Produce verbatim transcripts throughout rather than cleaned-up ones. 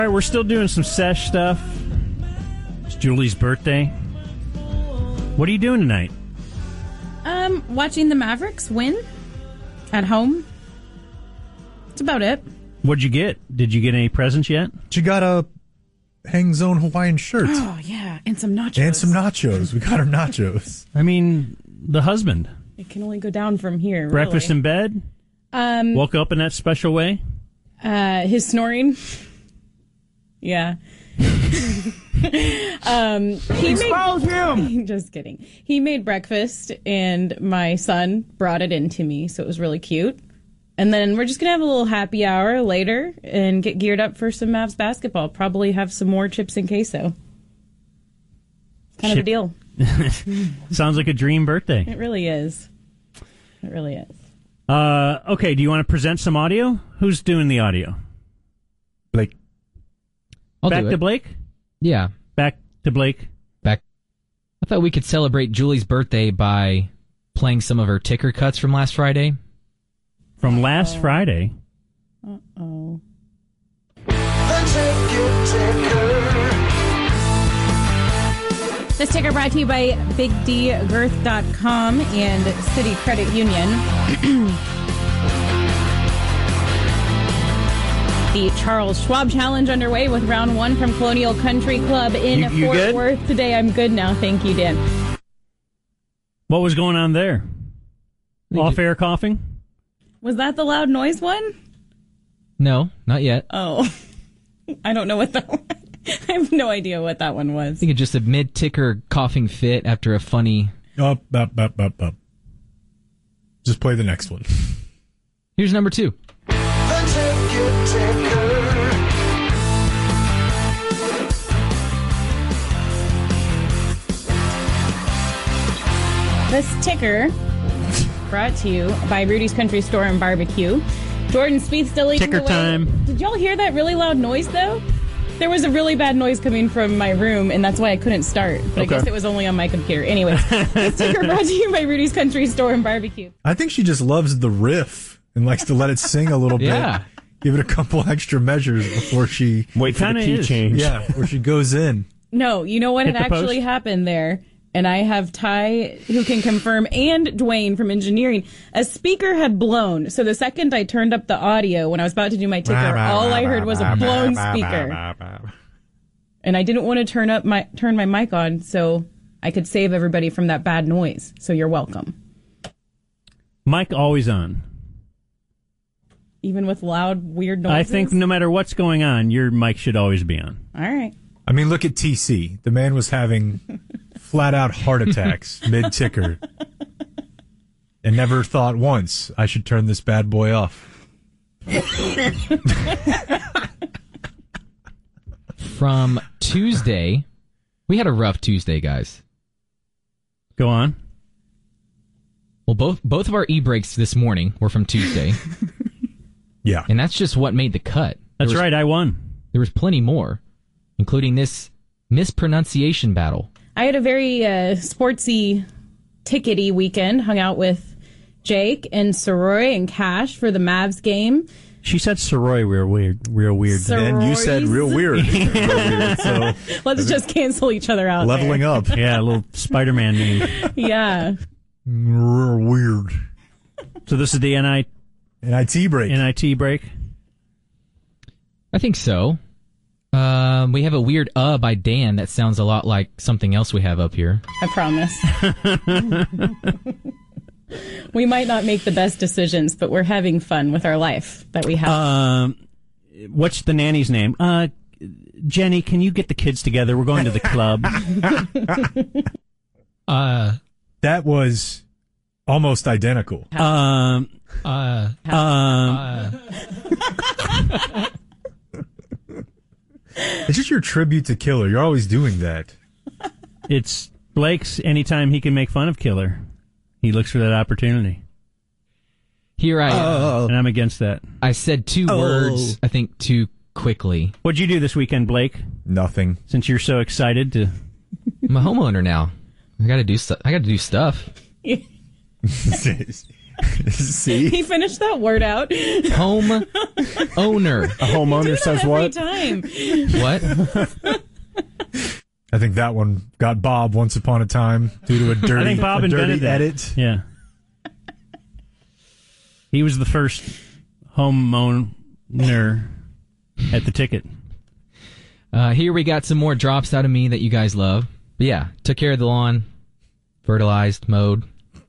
All right, we're still doing some sesh stuff. It's Julie's birthday. What are you doing tonight? Um, watching the Mavericks win at home. That's about it. What'd you get? Did you get any presents yet? She got a Hang Zone Hawaiian shirt. Oh, yeah, and some nachos. And some nachos. We got her nachos. I mean, the husband. It can only go down from here, really. Breakfast in bed? Um, Woke up in that special way? Uh, his snoring. Yeah. um, he Expose made, him! Just kidding. He made breakfast, and my son brought it in to me, so it was really cute. And then we're just going to have a little happy hour later and get geared up for some Mavs basketball. Probably have some more chips and queso. Kind of a deal. Sounds like a dream birthday. It really is. It really is. Uh, okay, do you want to present some audio? Who's doing the audio? Blake. I'll Back do to it. Blake? Yeah. Back to Blake. Back. I thought we could celebrate Julie's birthday by playing some of her ticker cuts from last Friday. From last Uh-oh. Friday? Uh-oh. This ticker brought to you by big d girth dot com and City Credit Union. The Charles Schwab Challenge underway with round one from Colonial Country Club in You- you Fort good? Worth today. I'm good now. Thank you, Dan. What was going on there? think Off-air coughing? Was that the loud noise one? No, not yet. Oh, I don't know what that one. I have no idea what that one I was. think it's just a mid-ticker coughing fit after a funny... Up, up, up, up, up. Just play the next one. Here's number two. This ticker brought to you by Rudy's Country Store and Barbecue. Jordan Spieth still leading Ticker the way. time. Did y'all hear that really loud noise, though? There was a really bad noise coming from my room, and that's why I couldn't start. But Okay. I guess it was only on my computer. Anyways, this ticker brought to you by Rudy's Country Store and Barbecue. I think she just loves the riff and likes to let it sing a little bit. Yeah. Give it a couple extra measures before she... Wait for the Kinda key is. change. Yeah, before she goes in. No, you know what Hit had the actually post? happened there? And I have Ty, who can confirm, and Dwayne from engineering. A speaker had blown. So the second I turned up the audio, when I was about to do my ticker, all I heard was a blown speaker. And I didn't want to turn up my turn my mic on so I could save everybody from that bad noise. So you're welcome. Mic always on. Even with loud, weird noises? I think no matter what's going on, your mic should always be on. All right. I mean, look at T C. The man was having flat-out heart attacks mid-ticker. And never thought once, I should turn this bad boy off. From Tuesday, we had a rough Tuesday, guys. Go on. Well, both both of our e-breaks this morning were from Tuesday. Yeah. And that's just what made the cut. That's There was- right, I won. There was plenty more, including this mispronunciation battle. I had a very uh, sportsy, tickety weekend. Hung out with Jake and Soroy and Cash for the Mavs game. She said Soroy real weird. Real weird. Sor- And you said real weird. Real weird. So Let's just cancel each other out. leveling there. up. Yeah, a little Spider-Man name. Yeah. Real weird. So this is the N I, N I T break. N I T break? I think so. Um, we have a weird uh by Dan that sounds a lot like something else we have up here. I promise. We might not make the best decisions, but we're having fun with our life that we have. Um, what's the nanny's name? Uh, Jenny, can you get the kids together? We're going to the club. Uh, That was almost identical. Um, uh, um, uh. It's just your tribute to Killer. You're always doing that. it's Blake's anytime he can make fun of Killer. He looks for that opportunity. Here I Oh. And I'm against that. I said two Oh. words, I think, too quickly. What'd you do this weekend, Blake? Nothing. Since you're so excited to... I'm a homeowner now. I gotta do stu- I gotta do stuff. Is See? He finished that word out. Home owner. A homeowner says Every what? time. What? I think that one got Bob once upon a time due to a dirty, I think Bob a invented dirty that. edit. Yeah. He was the first homeowner at the ticket. Uh, here we got some more drops out of me that you guys love. But yeah, took care of the lawn, fertilized, mowed.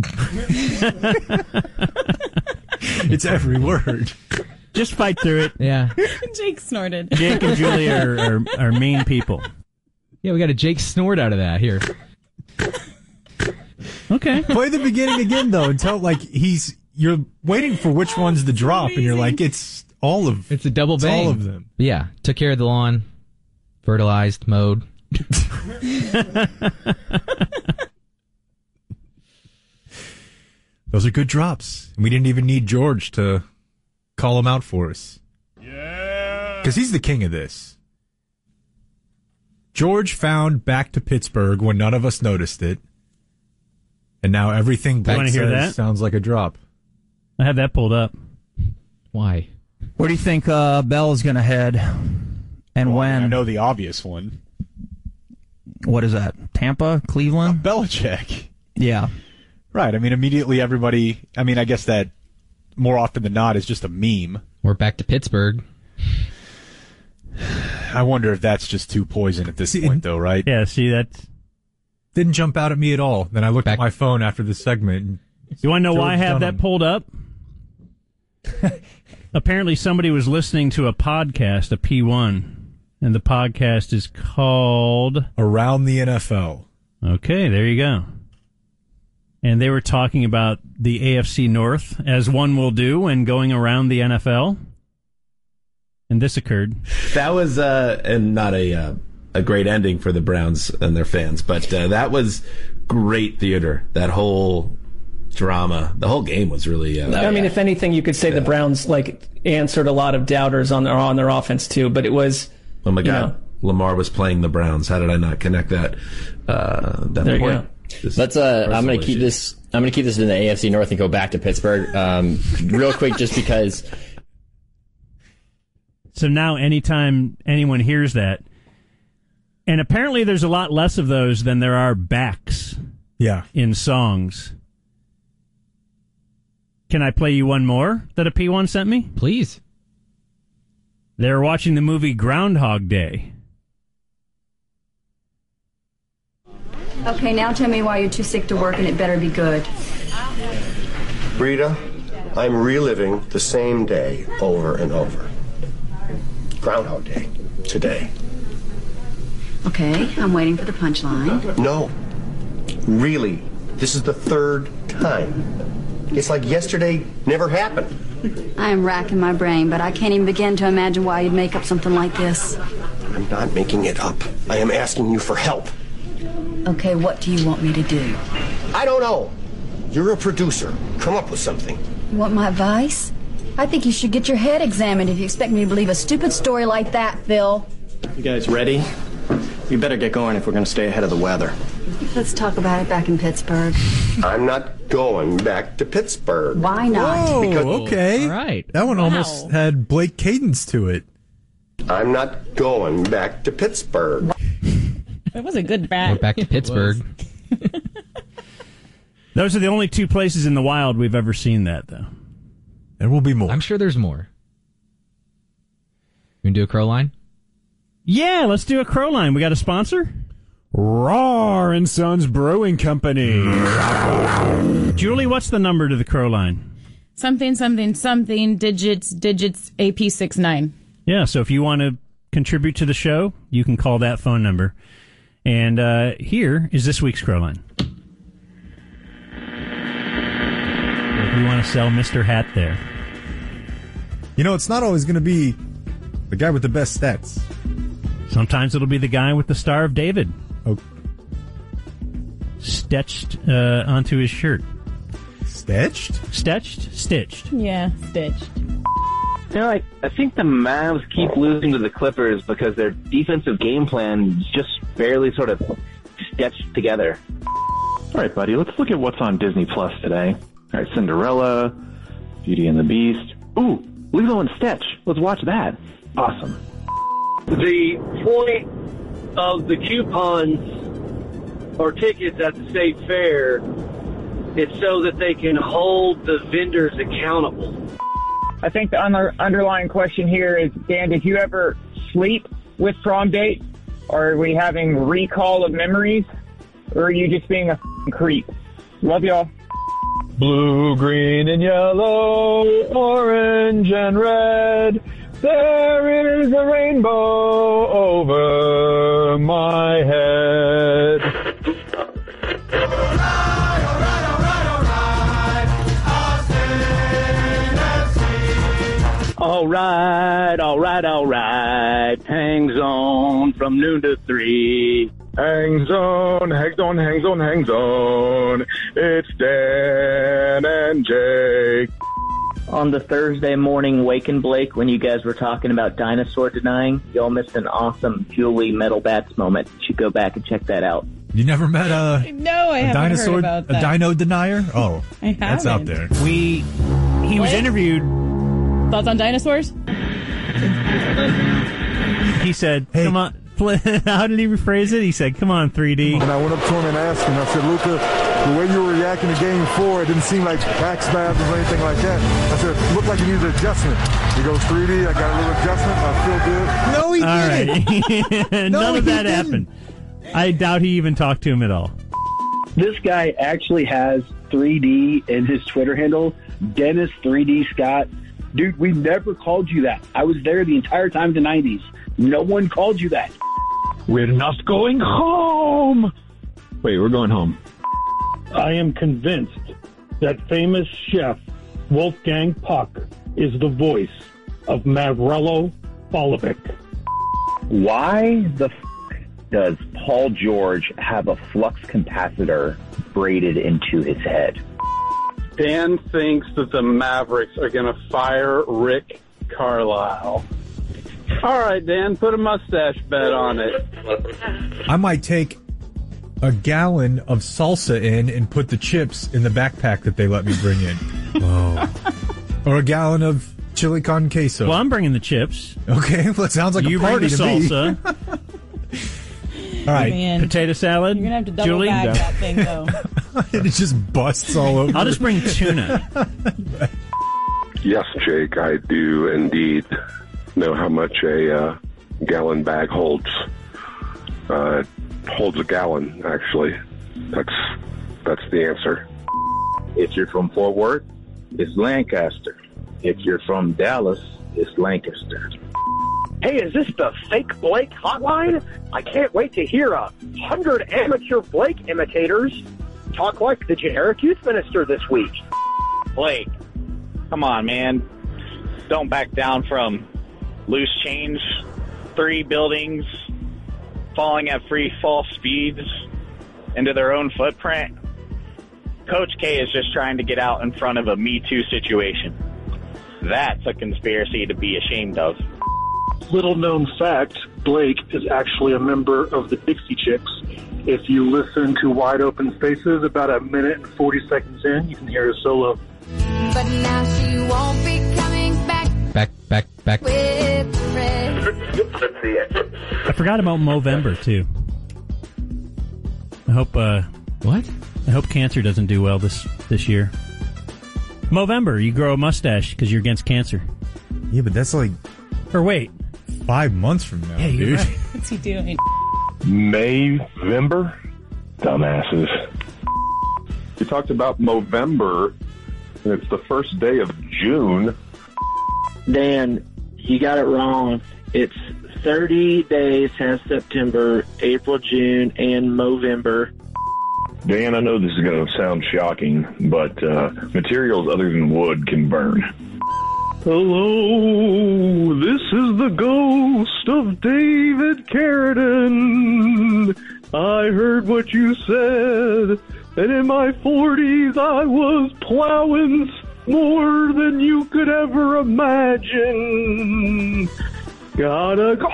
It's every word. Just fight through it. Yeah. Jake snorted. Jake and Julie are, are, are mean people. Yeah, we got a Jake snort out of that here. Okay. Play the beginning again, though, and tell, like, he's, you're waiting for which one's the drop, and you're like, it's all of, It's a double it's bang. all of them. But yeah, took care of the lawn, fertilized, mowed. Those are good drops. And we didn't even need George to call them out for us. Yeah. Because he's the king of this. George found Back to Pittsburgh when none of us noticed it. And now everything Blake wanna hear says that? sounds like a drop. I have that pulled up. Why? Where do you think uh, Bell is going to head? And Well, when? I know the obvious one. What is that? Tampa? Cleveland? Belichick. Yeah. Right. I mean, immediately everybody, I mean, I guess that more often than not is just a meme. We're back to Pittsburgh. I wonder if that's just too poison at this See, point, though, right? Yeah, see, that. Didn't jump out at me at all. Then I looked Back- at my phone after the segment. And You want to know George why I have Dunham. that pulled up? Apparently, somebody was listening to a podcast, a P one, and the podcast is called. Around the N F L. Okay, there you go. And they were talking about the A F C North, as one will do when going around the N F L. And this occurred. That was uh, and not a uh, a great ending for the Browns and their fans, but uh, that was great theater. That whole drama, the whole game was really. Uh, I mean, if anything, you could say the Browns like answered a lot of doubters on their on their offense too. But it was. oh my you God, know. Lamar was playing the Browns. How did I not connect that? Uh, that There you point? go. This Let's. Uh, I'm going personal to keep issue. this. I'm going to keep this in the A F C North and go back to Pittsburgh, um, real quick, just because. So now, anytime anyone hears that, and apparently there's a lot less of those than there are backs Yeah. in songs. Can I play you one more that a P one sent me? Please. They're watching the movie Groundhog Day. Okay, now tell me why you're too sick to work, and it better be good. Rita, I'm reliving the same day over and over. Groundhog Day. Today. Okay, I'm waiting for the punchline. No. Really. This is the third time. It's like yesterday never happened. I am racking my brain, but I can't even begin to imagine why you'd make up something like this. I'm not making it up. I am asking you for help. Okay, what do you want me to do? I don't know. You're a producer. Come up with something. You want my advice? I think you should get your head examined if you expect me to believe a stupid story like that, Phil. You guys ready? We better get going if we're going to stay ahead of the weather. Let's talk about it back in Pittsburgh. I'm not going back to Pittsburgh. Why not? Oh, Because- okay. All right. That one Wow. almost had Blake Cadence to it. I'm not going back to Pittsburgh. That was a good We're bat. back to Pittsburgh. Those are the only two places in the wild we've ever seen that, though. There will be more. I'm sure there's more. You want to do a crow line? Yeah, let's do a crow line. We got a sponsor? Raw and Sons Brewing Company. Julie, what's the number to the crow line? Something, something, something, digits, digits, A P six nine. Yeah, so if you want to contribute to the show, you can call that phone number. And uh, here is this week's crow line. If you want to sell Mister Hat there. You know, it's not always going to be the guy with the best stats. Sometimes it'll be the guy with the Star of David Oh, stitched uh, onto his shirt. stitched? Stitched? Stitched. Yeah, stitched. You know, I, I think the Mavs keep losing to the Clippers because their defensive game plan is just barely sort of stitched together. All right, buddy, let's look at what's on Disney Plus today. All right, Cinderella, Beauty and the Beast. Ooh, Lilo and Stitch. Let's watch that. Awesome. The point of the coupons or tickets at the state fair is so that they can hold the vendors accountable. I think the under- underlying question here is, Dan, did you ever sleep with prom date? Or are we having recall of memories? Or are you just being a f***ing creep? Love y'all. Blue, green, and yellow, orange, and red. There is a rainbow over my head. All right, all right, all right. Hang zone from noon to three. Hangs on, hangs on, hangs on, hangs on. It's Dan and Jake. On the Thursday morning Wake and Blake, when you guys were talking about dinosaur denying, y'all missed an awesome Julie Metal Bats moment. You should go back and check that out. You never met a, no, I a haven't dinosaur, heard about that. a dino denier? Oh, I that's out haven't. there. We, he was What? interviewed. Thoughts on dinosaurs? He said, come on. How did he rephrase it? He said, come on, three D. And I went up to him and asked him, I said, Luca, the way you were reacting to game four, it didn't seem like back spasms or anything like that. I said, it looked like you needed adjustment. He goes, three D, I got a little adjustment, I feel good. No, he All didn't. right. No, None of he that didn't. happened. I doubt he even talked to him at all. This guy actually has three D in his Twitter handle, Dennis three D Scott. Dude, we never called you that. I was there the entire time in the nineties. No one called you that. We're not going home. Wait, we're going home. I am convinced that famous chef Wolfgang Puck is the voice of Mavrello Polovic. Why the f*** does Paul George have a flux capacitor braided into his head? Dan thinks that the Mavericks are going to fire Rick Carlisle. All right, Dan, put a mustache bet on it. I might take a gallon of salsa in and put the chips in the backpack that they let me bring in. Oh. Or a gallon of chili con queso. Well, I'm bringing the chips. Okay, well, it sounds like you a party bring the to salsa. me. All right. Man. Potato salad. You're going to have to double Julie? bag that thing, though. It just busts all over. I'll just bring tuna. Yes, Jake, I do indeed know how much a uh, gallon bag holds. Uh, it holds a gallon, actually. That's that's the answer. If you're from Fort Worth, it's Lancaster. If you're from Dallas, it's Lancaster. Hey, is this the fake Blake hotline? I can't wait to hear a hundred amateur Blake imitators talk like the generic youth minister this week. Blake, come on, man. Don't back down from loose change, three buildings falling at free fall speeds into their own footprint. Coach K is just trying to get out in front of a Me Too situation. That's a conspiracy to be ashamed of. Little known fact, Blake is actually a member of the Dixie Chicks. If you listen to Wide Open Spaces, about a minute and forty seconds in, you can hear a solo. But now she won't be coming back. Back, back, back. With Fred. I forgot about Movember, too. I hope, uh... What? I hope cancer doesn't do well this, this year. Movember, you grow a mustache because you're against cancer. Yeah, but that's like... Or wait. Five months from now, hey, dude. Right. What's he doing? Mayvember? Dumbasses. You talked about Movember, and it's the first day of June. Dan, you got it wrong. It's thirty days has September, April, June, and Movember. Dan, I know this is going to sound shocking, but uh, materials other than wood can burn. Hello, this is the ghost of David Carradine. I heard what you said, and in my forties I was plowing more than you could ever imagine. Gotta go.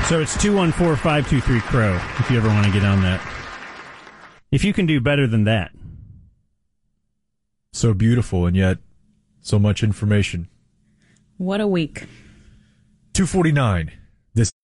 So it's two one four, five two three, C R O W if you ever want to get on that. If you can do better than that. So beautiful, and yet so much information. What a week. two forty-nine. This